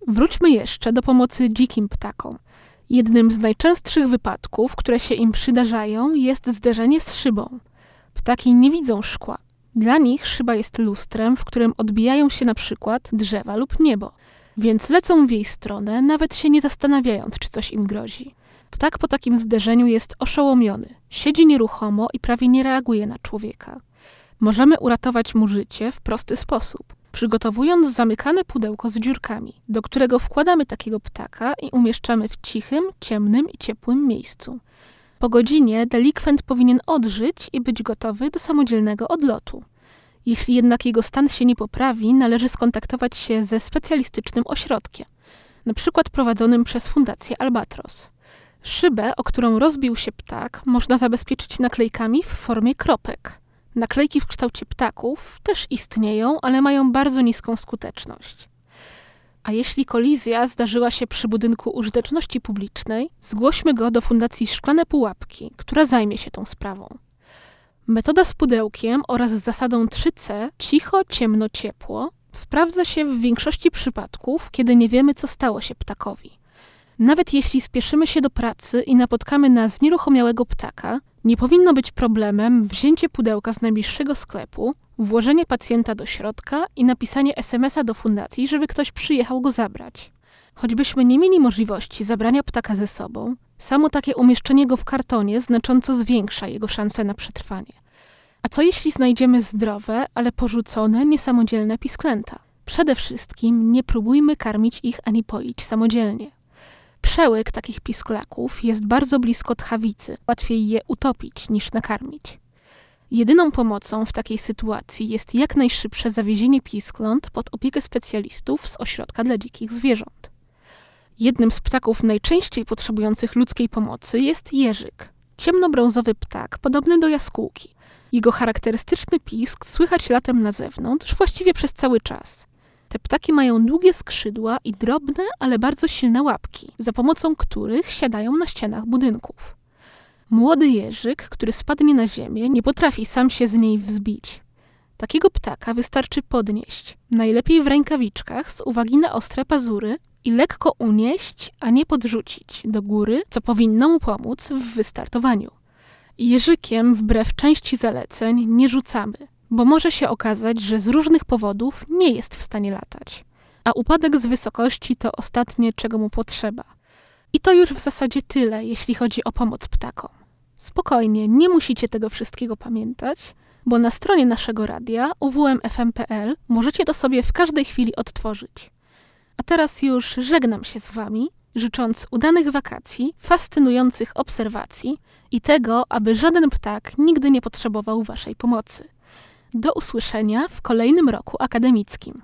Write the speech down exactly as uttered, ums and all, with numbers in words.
Wróćmy jeszcze do pomocy dzikim ptakom. Jednym z najczęstszych wypadków, które się im przydarzają, jest zderzenie z szybą. Ptaki nie widzą szkła. Dla nich szyba jest lustrem, w którym odbijają się na przykład drzewa lub niebo, więc lecą w jej stronę, nawet się nie zastanawiając, czy coś im grozi. Ptak po takim zderzeniu jest oszołomiony, siedzi nieruchomo i prawie nie reaguje na człowieka. Możemy uratować mu życie w prosty sposób, przygotowując zamykane pudełko z dziurkami, do którego wkładamy takiego ptaka i umieszczamy w cichym, ciemnym i ciepłym miejscu. Po godzinie delikwent powinien odżyć i być gotowy do samodzielnego odlotu. Jeśli jednak jego stan się nie poprawi, należy skontaktować się ze specjalistycznym ośrodkiem, na przykład prowadzonym przez Fundację Albatros. Szybę, o którą rozbił się ptak, można zabezpieczyć naklejkami w formie kropek. Naklejki w kształcie ptaków też istnieją, ale mają bardzo niską skuteczność. A jeśli kolizja zdarzyła się przy budynku użyteczności publicznej, zgłośmy go do Fundacji Szklane Pułapki, która zajmie się tą sprawą. Metoda z pudełkiem oraz z zasadą trzy C, cicho, ciemno, ciepło, sprawdza się w większości przypadków, kiedy nie wiemy, co stało się ptakowi. Nawet jeśli spieszymy się do pracy i napotkamy na znieruchomiałego ptaka, nie powinno być problemem wzięcie pudełka z najbliższego sklepu, włożenie pacjenta do środka i napisanie es em es a do fundacji, żeby ktoś przyjechał go zabrać. Choćbyśmy nie mieli możliwości zabrania ptaka ze sobą, samo takie umieszczenie go w kartonie znacząco zwiększa jego szanse na przetrwanie. A co jeśli znajdziemy zdrowe, ale porzucone, niesamodzielne pisklęta? Przede wszystkim nie próbujmy karmić ich ani poić samodzielnie. Przełyk takich pisklaków jest bardzo blisko tchawicy, łatwiej je utopić niż nakarmić. Jedyną pomocą w takiej sytuacji jest jak najszybsze zawiezienie piskląt pod opiekę specjalistów z ośrodka dla dzikich zwierząt. Jednym z ptaków najczęściej potrzebujących ludzkiej pomocy jest jeżyk. Ciemnobrązowy ptak, podobny do jaskółki. Jego charakterystyczny pisk słychać latem na zewnątrz, właściwie przez cały czas. Te ptaki mają długie skrzydła i drobne, ale bardzo silne łapki, za pomocą których siadają na ścianach budynków. Młody jeżyk, który spadnie na ziemię, nie potrafi sam się z niej wzbić. Takiego ptaka wystarczy podnieść, najlepiej w rękawiczkach z uwagi na ostre pazury i lekko unieść, a nie podrzucić do góry, co powinno mu pomóc w wystartowaniu. Jeżykiem, wbrew części zaleceń, nie rzucamy, bo może się okazać, że z różnych powodów nie jest w stanie latać, a upadek z wysokości to ostatnie, czego mu potrzeba. I to już w zasadzie tyle, jeśli chodzi o pomoc ptakom. Spokojnie, nie musicie tego wszystkiego pamiętać, bo na stronie naszego radia u w m f m kropka p l możecie to sobie w każdej chwili odtworzyć. A teraz już żegnam się z wami, życząc udanych wakacji, fascynujących obserwacji i tego, aby żaden ptak nigdy nie potrzebował waszej pomocy. Do usłyszenia w kolejnym roku akademickim.